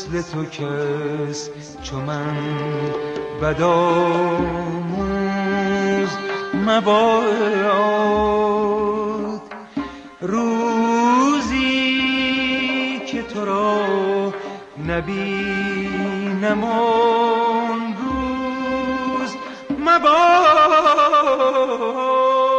مثل تو کس چو من بدآموز مباد. روزی که تو را نبینم آن روز مباد.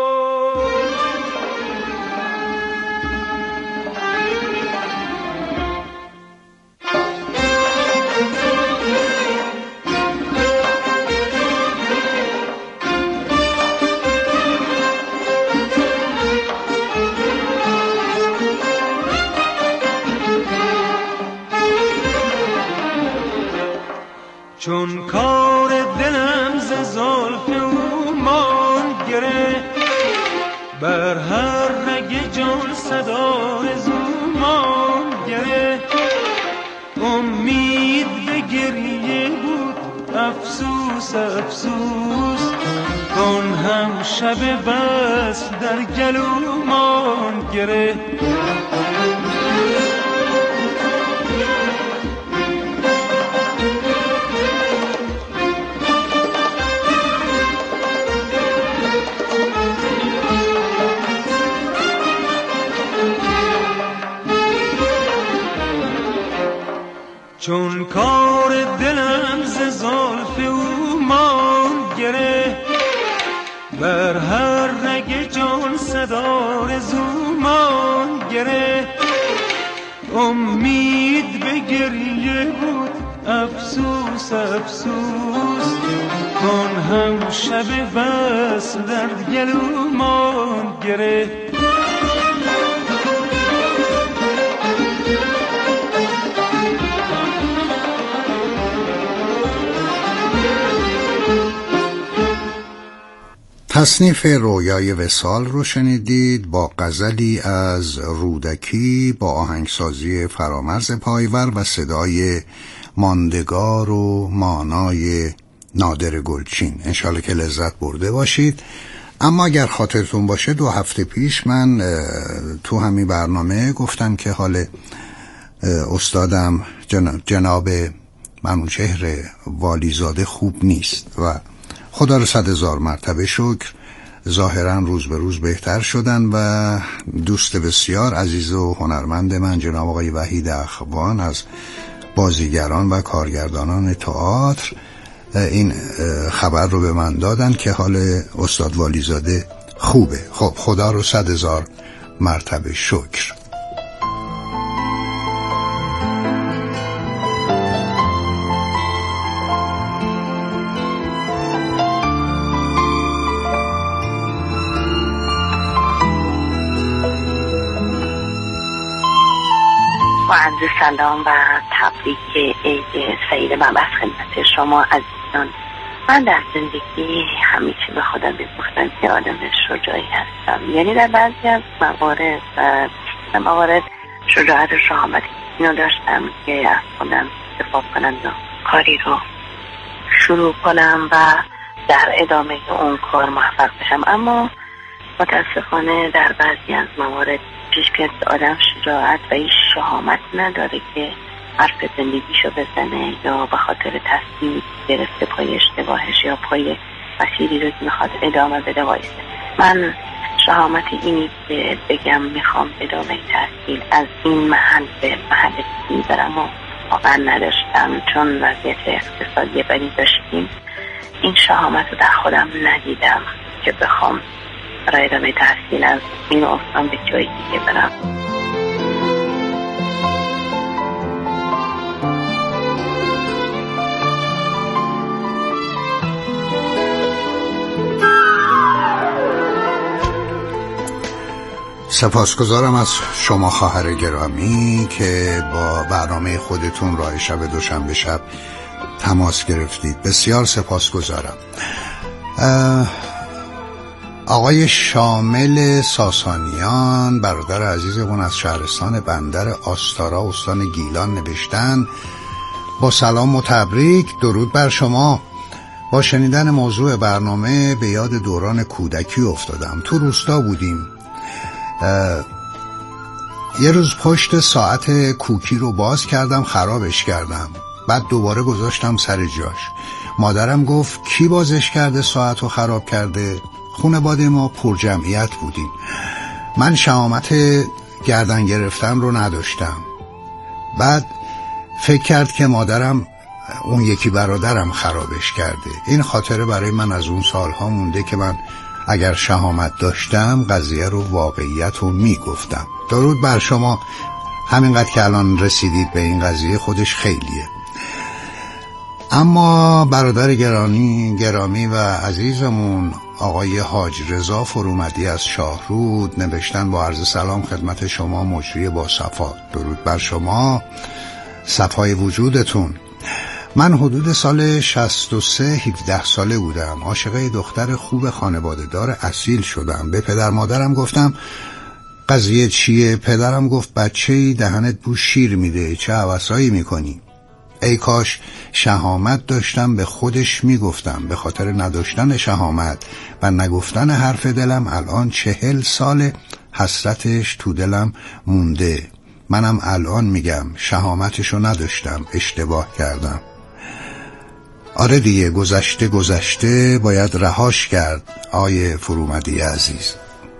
چون کار دلم ز زلف او ماند گره، بر هر رگ جان صدای زو ماند گره. امید به گریه بود افسوس افسوس، کن هم شب بس در گلو ماند گره. چون کار دلم ز زلف او ماند گره، بر هر رگ جان صدای زو ماند گره. امید به گریه بود افسوس افسوس، کن هم شب بس در گلو ماند گره. تصنیف رویای وصال رو شنیدید با غزلی از رودکی با آهنگسازی فرامرز پایور و صدای ماندگار و مانای نادر گلچین. انشالله که لذت برده باشید. اما اگر خاطرتون باشه 2 هفته پیش من تو همین برنامه گفتم که حال استادم جناب منوچهر والیزاده خوب نیست و خدا رو 100,000 مرتبه شکر، ظاهرا روز به روز بهتر شدن و دوست بسیار عزیز و هنرمند من جناب آقای وحید اخوان از بازیگران و کارگردانان تئاتر این خبر رو به من دادن که حال استاد والیزاده خوبه. خب خدا رو 100,000 مرتبه شکر. با عرض سلام و تبریک عید سعید مبعث خدمت شما عزیزان. من در زندگی همیشه به خودم میگفتم که آدم شجاعی هستم، یعنی در بعضی از موارد شجاعت و شهامت اینو داشتم که از خودم دفاع کنم و کاری رو شروع کنم و در ادامه اون کار موفق بشم. اما متاسفانه در بعضی از موارد پیش که آدم شجاعت و این شهامت نداره که حرف زندگیشو بزنه یا به خاطر تصمیم گرفته پای اشتباهش یا پای مسیری رو که میخواد ادامه بده وایسه. من شهامت اینی که بگم میخوام ادامه تحصیل از این محل به محل دیگه برم و واقعا نداشتم، چون وضعیت اقتصادی بدی داشتیم. این شهامت رو در خودم ندیدم که بخوام برای ادامه تحصیل از این استان به جایی دیگه برم. سپاسگزارم از شما خواهر گرامی که با برنامه خودتون راه شب دوشنبه شب تماس گرفتید. بسیار سپاسگزارم. آقای شامل ساسانیان برادر عزیزمون از شهرستان بندر آستارا استان گیلان نوشتن: با سلام و تبریک، درود بر شما. با شنیدن موضوع برنامه به یاد دوران کودکی افتادم. تو روستا بودیم، یه روز پشت ساعت کوکی رو باز کردم، خرابش کردم. بعد دوباره گذاشتم سر جاش. مادرم گفت کی بازش کرده ساعت رو خراب کرده؟ خانواده ما پر جمعیت بودیم. من شهامت گردن گرفتن رو نداشتم. بعد فکر کرد که مادرم اون یکی برادرم خرابش کرده. این خاطره برای من از اون سالها مونده که من اگر شهامت داشتم قضیه رو واقعیت رو میگفتم. درود بر شما. همینقدر که الان رسیدید به این قضیه خودش خیلیه. اما برادر گرامی و عزیزمون آقای حاج رضا فرومدی از شاهرود نوشتن با عرض سلام خدمت شما مجری با صفا. درود بر شما، صفای وجودتون. من حدود سال 63 17 ساله بودم. عاشق دختر خوب خانواده دار اصیل شدم. به پدر مادرم گفتم قضیه چیه؟ پدرم گفت بچه‌ای دهنت بو شیر میده، چه هوسایی میکنی؟ ای کاش شهامت داشتم به خودش میگفتم. به خاطر نداشتن شهامت و نگفتن حرف دلم الان 40 سال حسرتش تو دلم مونده. منم الان میگم شهامتشو نداشتم، اشتباه کردم. آره دیگه، گذشته باید رهاش کرد. آیه فرومدی عزیز،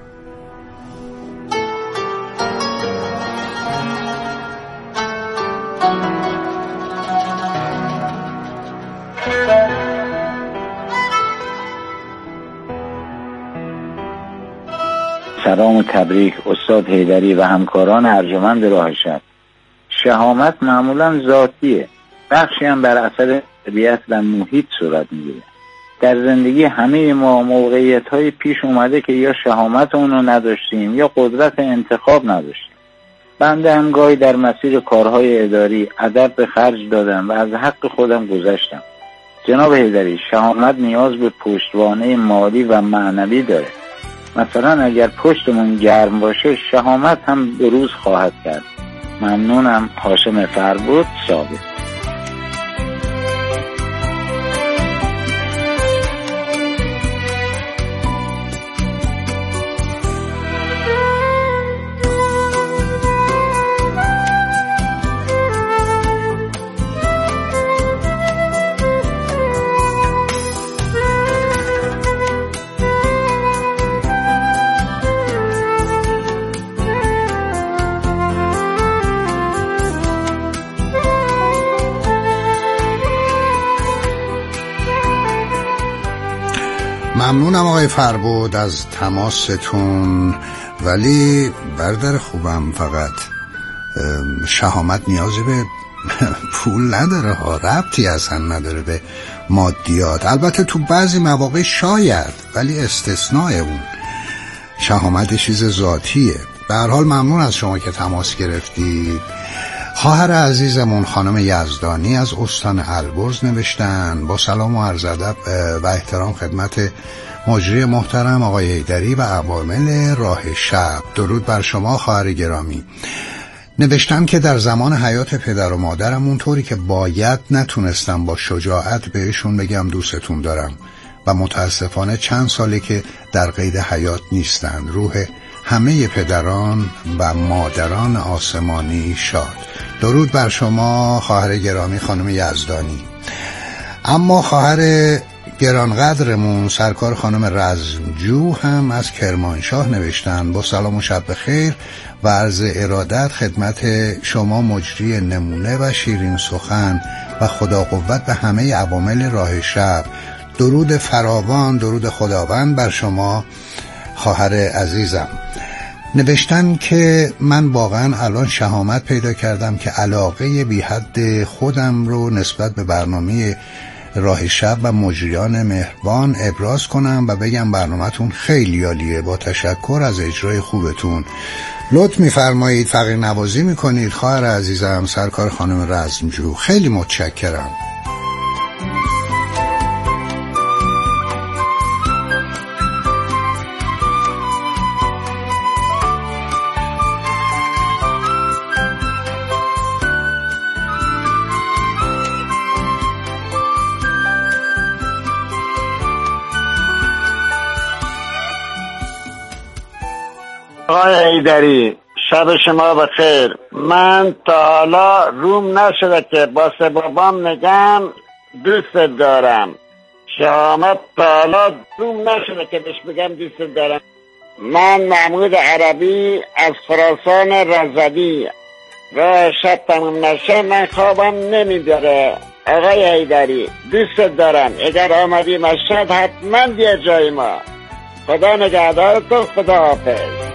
سلام و تبریک استاد حیدری و همکاران ارجمند راه شب. شهامت معمولا ذاتیه، بخشی هم بر اثر طبیعت و محیط صورت میگیره. در زندگی همه ما موقعیت‌های پیش اومده که یا شهامت اونو نداشتیم یا قدرت انتخاب نداشتیم. بنده هم گاهی در مسیر کارهای اداری ادب به خرج دادم و از حق خودم گذشتم. جناب حیدری، شهامت نیاز به پشتوانه مالی و معنوی داره. مثلا اگر پشتمون گرم باشه شهامت هم بروز خواهد کرد. ممنونم. هاشم فربود، ثابت. ممنونم آقای فربود از تماستون. ولی برادر خوبم، فقط شهامت نیازی به پول نداره ها، ربطی اصلا نداره به مادیات. البته تو بعضی مواقع شاید، ولی استثناء اون. شهامت چیز ذاتیه. به هر حال ممنون از شما که تماس گرفتید. خواهر عزیزمون خانم یزدانی از استان البرز نوشتن با سلام و عرض ادب و احترام خدمت مجری محترم آقای حیدری و عوامل راه شب. درود بر شما خواهر گرامی. نوشتن که در زمان حیات پدر و مادرم اونطوری که باید نتونستم با شجاعت بهشون بگم دوستتون دارم و متاسفانه چند ساله که در قید حیات نیستن. روح همه پدران و مادران آسمانی شاد. درود بر شما خواهر گرامی خانم یزدانی. اما خواهر گرانقدرمون سرکار خانم رزمجو هم از کرمانشاه نوشتن با سلام و شب بخیر و عرض ارادت خدمت شما مجری نمونه و شیرین سخن و خدا قوت به همه عوامل راه شب. درود فراوان، درود خداوند بر شما خواهر عزیزم. نوشتن که من واقعا الان شهامت پیدا کردم که علاقه بی حد خودم رو نسبت به برنامه راه شب و مجریان مهربان ابراز کنم و بگم برنامه‌تون خیلی عالیه. با تشکر از اجرای خوبتون. لطف می‌فرمایید فقیر نوازی می‌کنید خواهر عزیزم سرکار خانم رزمجو. خیلی متشکرم. آقای حیدری، شب شما بخیر. من تا حالا روم نشده که با بابام نگم دوست دارم. شهامت تا حالا روم نشده که بهش بگم دوست دارم. من محمود عربی از خراسان رضوی. راه شب تموم نشه من خوابم نمیداره. آقای حیدری دوست دارم، اگر آمدی مشهد حتما بیا جای ما. خدا نگهدارتون، خدا حافظ.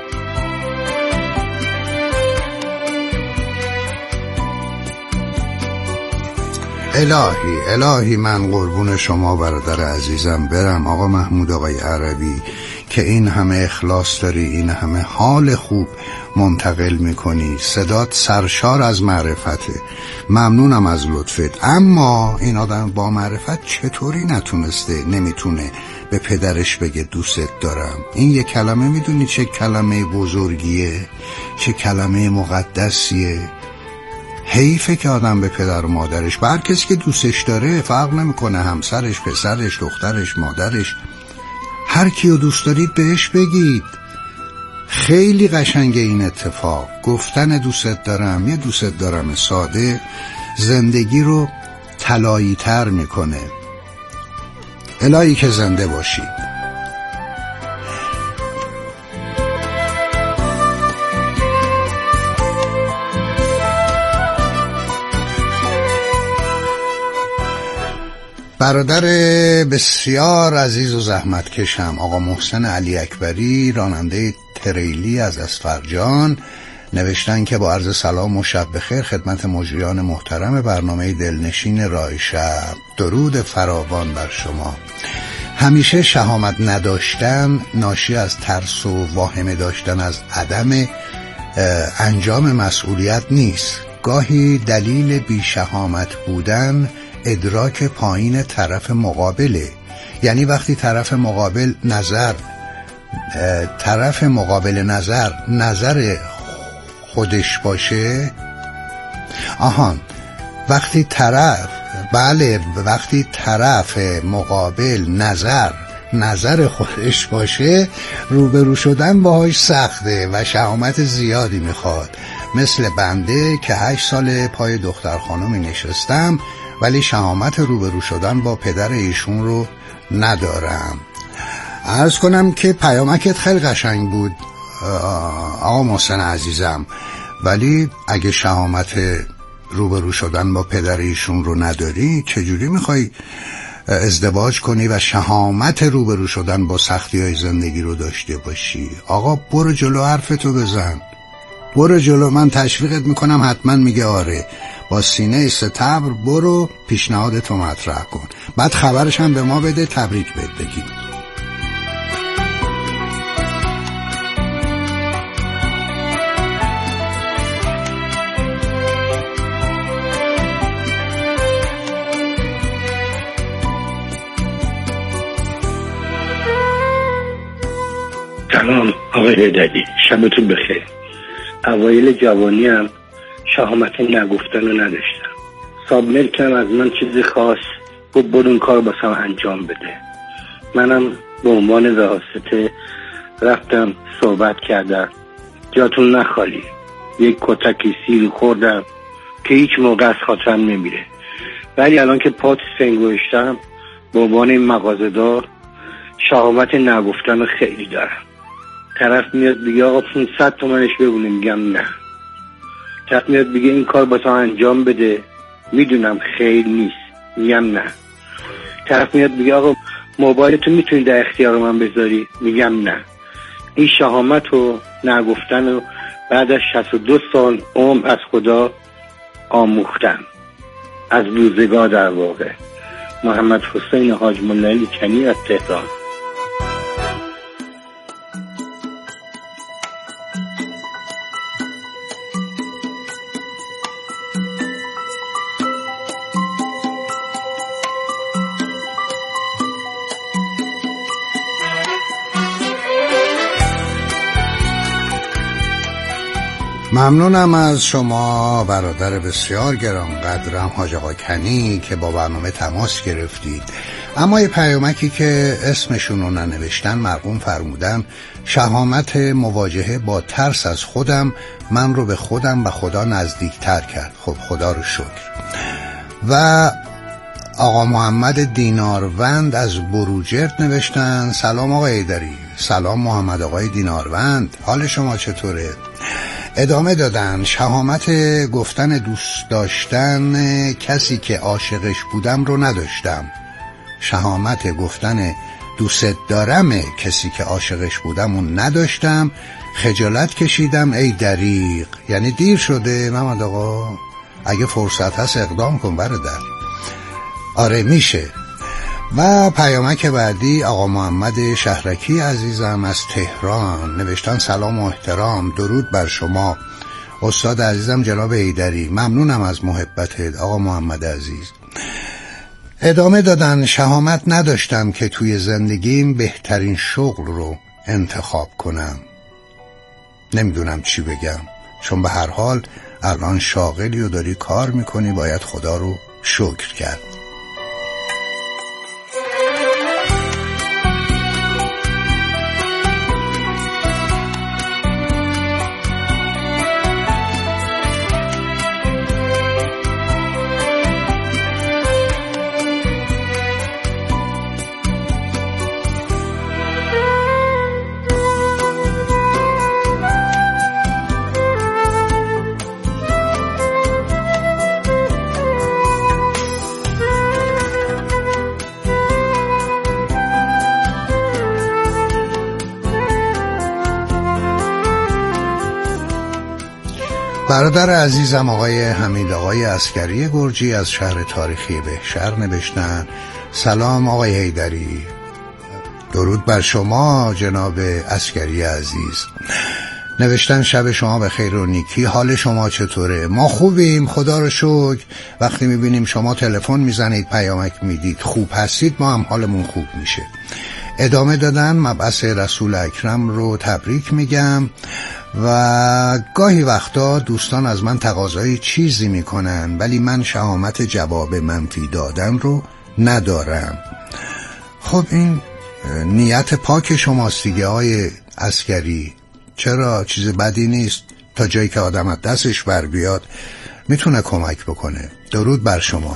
الهی من قربون شما برادر عزیزم برم. آقا محمود، آقای عربی، که این همه اخلاص داری، این همه حال خوب منتقل میکنی، صدات سرشار از معرفته، ممنونم از لطفت. اما این آدم با معرفت چطوری نمیتونه به پدرش بگه دوست دارم؟ این یک کلمه میدونی چه کلمه بزرگیه، چه کلمه مقدسیه. حیفه که آدم به پدر و مادرش، هر کسی که دوستش داره، فرق نمیکنه، همسرش، پسرش، دخترش، مادرش، هر کیو دوست دارید بهش بگید. خیلی قشنگه این اتفاق، گفتن دوست دارم، یه دوست دارم ساده زندگی رو طلایی تر میکنه. الهی که زنده باشید. برادر بسیار عزیز و زحمت کشم آقا محسن علی اکبری، راننده تریلی از اسفرجان، نوشتن که با عرض سلام و شب بخیر خدمت مجریان محترم برنامه دلنشین راه شب. درود فراوان بر شما. همیشه شهامت نداشتن ناشی از ترس و واهمه داشتن از عدم انجام مسئولیت نیست. گاهی دلیل بی‌شهامت بودن ادراک پایین طرف مقابله. یعنی وقتی طرف مقابل نظر خودش باشه، وقتی طرف مقابل نظر خودش باشه، روبرو شدن باهاش سخته و شهامت زیادی میخواد. مثل بنده که 8 سال پای دختر خانومی نشستم ولی شهامت روبرو شدن با پدر ایشون رو ندارم. عرض کنم که پیامکت خیلی قشنگ بود آقا محسن عزیزم، ولی اگه شهامت روبرو شدن با پدر ایشون رو نداری، چجوری میخوای ازدواج کنی و شهامت روبرو شدن با سختی‌های زندگی رو داشته باشی؟ آقا برو جلو، حرفتو بزن، برو جلو. من تشویقت میکنم، حتما میگه آره. با سینه ستبر برو، پیشنهادتو مطرح کن، بعد خبرش هم به ما بده، تبریک بهت بگیم. سلام آقای حیدری، شبتون بخیر. اوایل جوانیم شهامت نگفتن رو نداشتم. صاحب ملکم از من چیزی خواست، گفت برو اون کار باسم انجام بده. منم به عنوان واسطه رفتم صحبت کردم، جاتون نخالی. یک کتکی سیل خوردم که هیچ موقع از خاطرم نمیره، ولی الان که پات سنگوشتم به عنوان این مغازه‌دار شهامت نگفتن رو خیلی دارم. طرف میاد بگه آقا 500 تومنش ببونه، میگم نه. طرف میاد بگه این کار با تو انجام بده، میدونم خیلی نیست، میگم نه. طرف میاد بگه آقا موبایل تو میتونی در اختیار من بذاری، میگم نه. این شهامت و نگفتن و بعد از 62 سال عمر از خدا آموختم، از روزگار در واقع. محمد حسین حاج مولوی کنی از تهران. ممنونم از شما برادر بسیار گرانقدرم حاج آقا کنی که با برنامه تماس گرفتید. اما یه پیامکی که اسمشون رو ننوشتن مرقوم فرمودن شهامت مواجهه با ترس از خودم من رو به خودم و خدا نزدیکتر کرد. خب خدا رو شکر. و آقا محمد دیناروند از بروجرد نوشتن سلام آقای حیدری. سلام محمد آقای دیناروند، حال شما چطوره؟ ادامه دادن شهامت گفتن دوست داشتن کسی که عاشقش بودم رو نداشتم. شهامت گفتن دوست دارم کسی که عاشقش بودم رو نداشتم. خجالت کشیدم ای دریغ. یعنی دیر شده محمد آقا، اگه فرصت هست اقدام کن برادر. آره میشه. و پیامک بعدی آقا محمد شهرکی عزیزم از تهران نوشتن سلام و احترام، درود بر شما استاد عزیزم جناب حیدری، ممنونم از محبتت آقا محمد عزیز. ادامه دادن شهامت نداشتم که توی زندگیم بهترین شغل رو انتخاب کنم. نمیدونم چی بگم، چون به هر حال الان شاغلی و داری کار میکنی، باید خدا رو شکر کرد. برادر عزیزم آقای حمید آقای عسکری گرجی از شهر تاریخی بهشهر نوشتن سلام آقای حیدری، درود بر شما جناب عسکری عزیز. نوشتن شب شما به خیر و نیکی، حال شما چطوره؟ ما خوبیم خدا رو شکر. وقتی میبینیم شما تلفن میزنید پیامک میدید خوب هستید، ما هم حالمون خوب میشه. ادامه دادن مبعث رسول اکرم رو تبریک میگم و گاهی وقتا دوستان از من تقاضای چیزی میکنن ولی من شهامت جواب منفی دادن رو ندارم. خب این نیت پاک شماست دیگه آقای عسکری، چرا؟ چیز بدی نیست، تا جایی که آدم از دستش بر بیاد میتونه کمک بکنه. درود بر شما.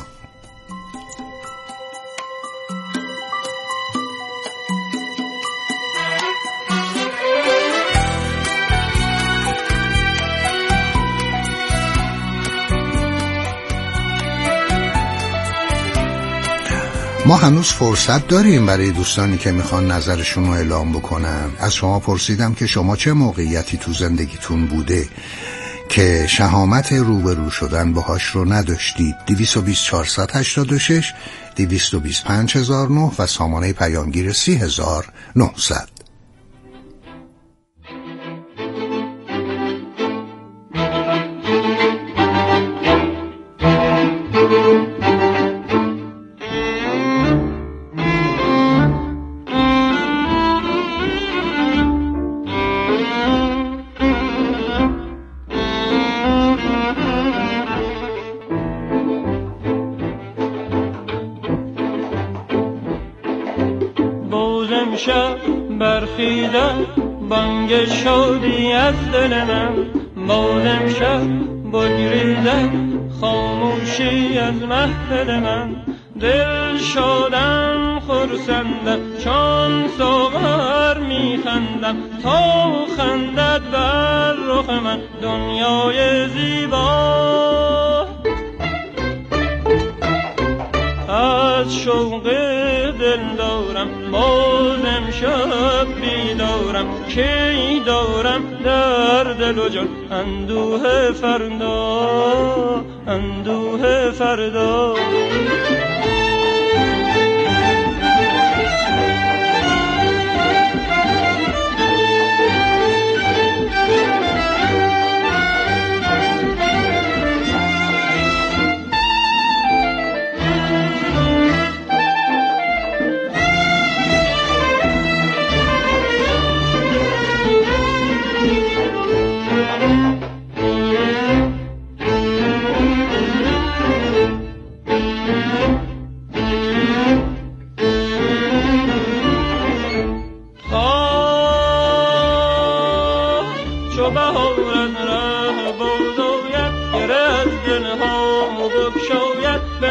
ما هنوز فرصت داریم برای دوستانی که میخوان نظرشون رو اعلام بکنن. از شما پرسیدم که شما چه موقعیتی تو زندگیتون بوده که شهامت روبرو شدن باهاش رو نداشتید. 220 486 225 1009 و سامانه پیامگیر 30900. برخیزد بانگ شادی از دل من، باز امشب بگریزد خاموشی از محفل من. دل شادم خرسندم چون ساغر میخندم، تا خندد بر رخ من دنیای زیبا. از شوق دل دارم باز امشب بیدارم، کی دارم در دل و جان اندوه فردا، اندوه فردا.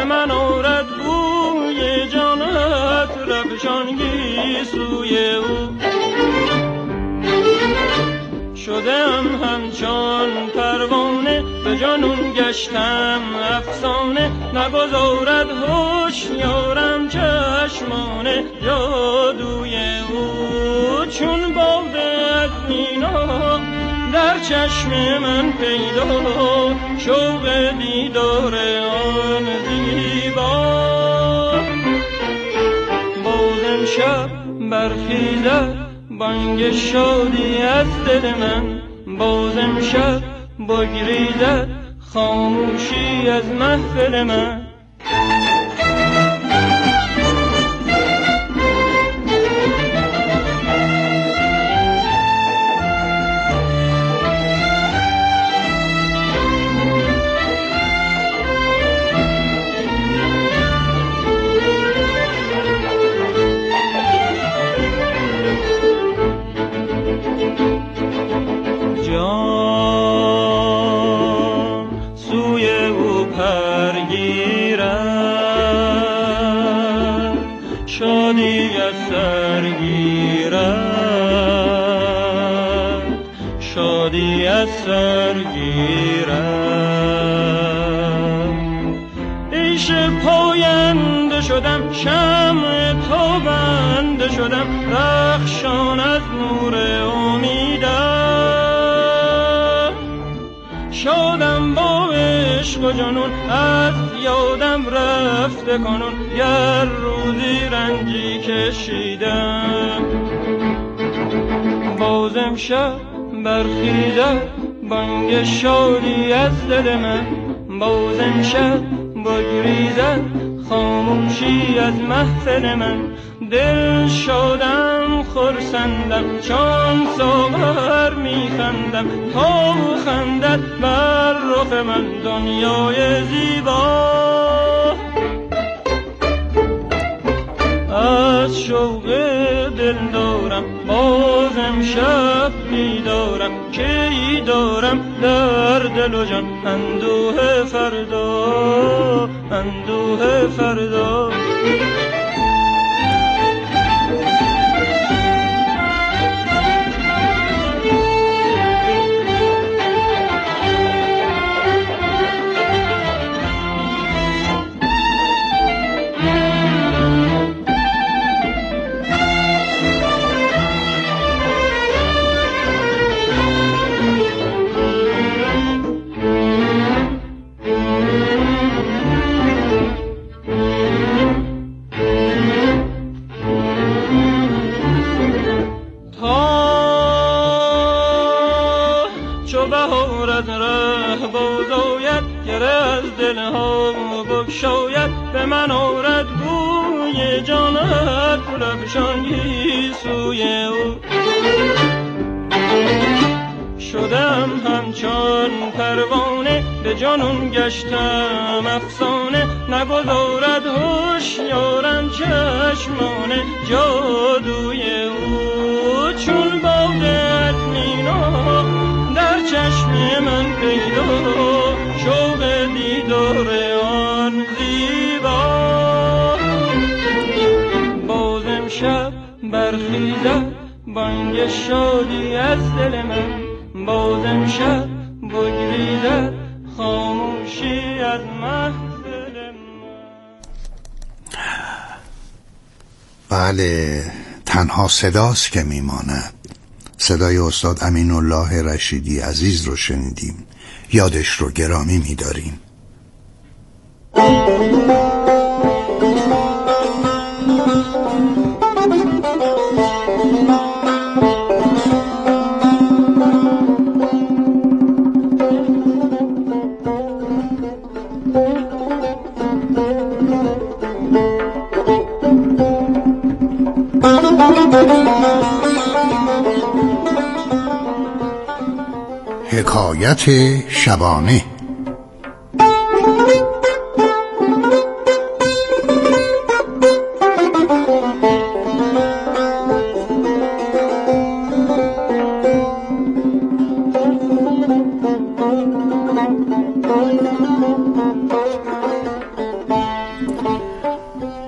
من آرد بوی جانت رفشانگی سوی او. شدم همچون پروانه به جانون گشتم افسانه، نگذارد هوشیارم چشمان جادوی او. چون باد از مینا در چشم من پیدا، شوق دیدار آن زیبا. باز امشب برخیزد بانگ شادی از دل من، باز امشب بگریزد خاموشی از محفل من. عیش پاینده شدم، شمع تابنده شدم، رخشان از نور امیدم. شادم با عشق و جنون، از یادم رفته کنون، گر روزی رنجی کشیدم. باز امشب برخیزد بانگ شادی از دل من، باز امشب بگریزد خاموشی از محفل من. دل شادم خرسندم چون ساغر میخندم، تا خندد بر رخ من دنیای زیبا. از شوق دل دارم باز امشب بیدارم، کی دارم در دل و جان اندوه فردا، اندوه فردا. به من آرد بوی جانت رفشانگی سوی او. شدم همچون پروانه به جانون گشتم افسانه، نگذارد هوشیارم چشمان جادوی او. چون باد از مینا در چشم من پیدا، شوق دیدار آن زیبا. باز امشب برخیزد بانگ شادی از دل من، باز امشب بگریزد خاموشی از محفل من. بله، تنها صداست که میماند. صدای استاد امین الله رشیدی عزیز رو شنیدیم، یادش رو گرامی می‌داریم. حکایت شبانه.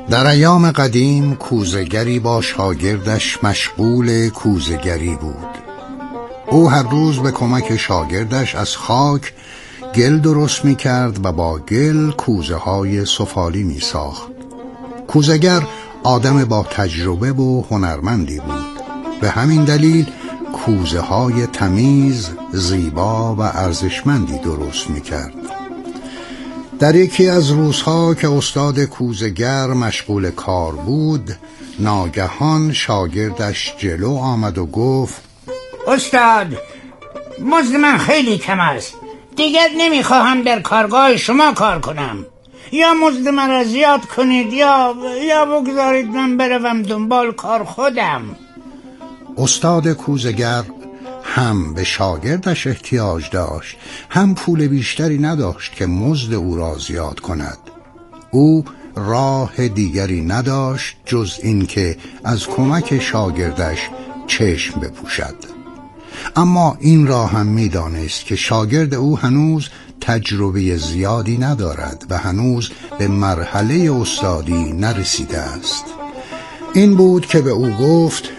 در ایام قدیم کوزه‌گری با شاگردش مشغول کوزه‌گری بود. او هر روز به کمک شاگردش از خاک گل درست می کرد و با گل کوزه های سفالی می ساخت. کوزه‌گر آدم با تجربه و هنرمندی بود. به همین دلیل کوزه های تمیز، زیبا و ارزشمندی درست می کرد. در یکی از روزها که استاد کوزه‌گر مشغول کار بود، ناگهان شاگردش جلو آمد و گفت: استاد، مزد من خیلی کم است. دیگر نمیخواهم در کارگاه شما کار کنم. یا مزد من را زیاد کنید یا بگذارید من بروم دنبال کار خودم. استاد کوزه‌گر هم به شاگردش احتیاج داشت، هم پول بیشتری نداشت که مزد او را زیاد کند. او راه دیگری نداشت جز این که از کمک شاگردش چشم بپوشد. اما این را هم می‌دانست که شاگرد او هنوز تجربه زیادی ندارد و هنوز به مرحله استادی نرسیده است. این بود که به او گفت: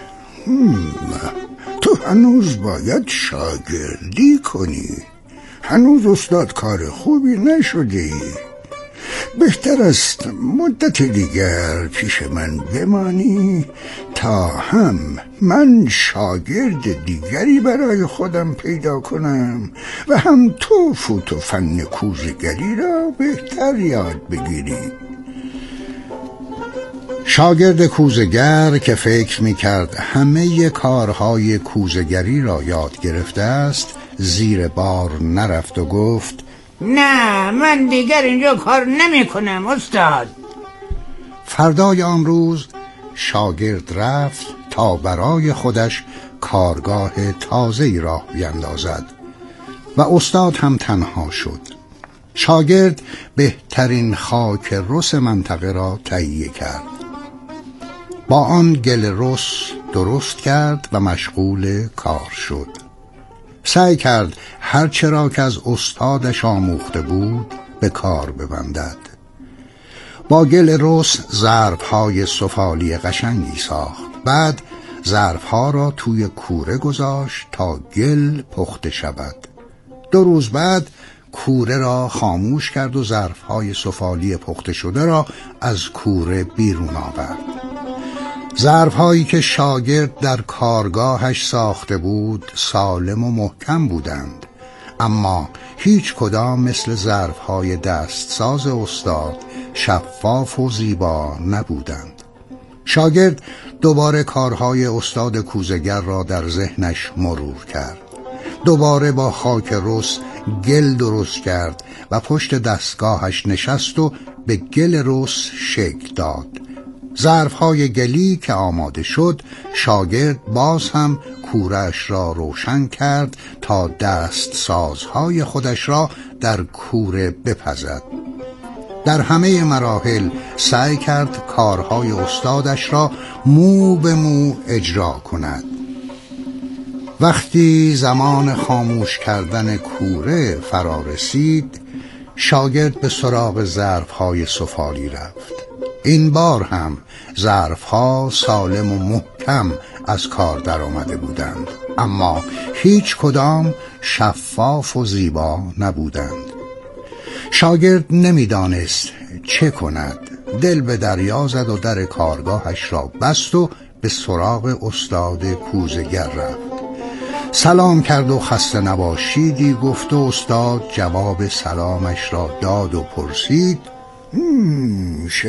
تو هنوز باید شاگردی کنی. هنوز استاد کار خوبی نشدی. بهتر است مدت دیگر پیش من بمانی تا هم من شاگرد دیگری برای خودم پیدا کنم و هم تو فوت و فن کوزه‌گری را بهتر یاد بگیری. شاگرد کوزه‌گر که فکر می‌کرد همه کارهای کوزه‌گری را یاد گرفته است، زیر بار نرفت و گفت: نه، من دیگر اینجا کار نمی کنم استاد. فردای آن روز شاگرد رفت تا برای خودش کارگاه تازه‌ای راه بیندازد و استاد هم تنها شد. شاگرد بهترین خاک رس منطقه را تهیه کرد. با آن گل رس درست کرد و مشغول کار شد. سعی کرد هر چرا که از استادش آموخته بود به کار ببندد. با گل رس ظرف‌های سفالی قشنگی ساخت. بعد ظرف‌ها را توی کوره گذاشت تا گل پخته شود. 2 روز بعد کوره را خاموش کرد و ظرف‌های سفالی پخته شده را از کوره بیرون آورد. ظرف‌هایی که شاگرد در کارگاهش ساخته بود سالم و محکم بودند، اما هیچ کدام مثل ظرف‌های دستساز استاد شفاف و زیبا نبودند. شاگرد دوباره کارهای استاد کوزه‌گر را در ذهنش مرور کرد. دوباره با خاک رس گل درست کرد و پشت دستگاهش نشست و به گل رس شکل داد. ظرف‌های گلی که آماده شد، شاگرد باز هم کوره‌اش را روشن کرد تا دست سازهای خودش را در کوره بپزد. در همه مراحل سعی کرد کارهای استادش را مو به مو اجرا کند. وقتی زمان خاموش کردن کوره فرا رسید، شاگرد به سراغ ظرف‌های سفالی رفت. این بار هم ظرف‌ها سالم و محکم از کار در آمده بودند، اما هیچ کدام شفاف و زیبا نبودند. شاگرد نمیدانست چه کند. دل به دریا زد و در کارگاهش را بست و به سراغ استاد کوزه‌گر رفت. سلام کرد و خسته نباشیدی گفت و استاد جواب سلامش را داد و پرسید: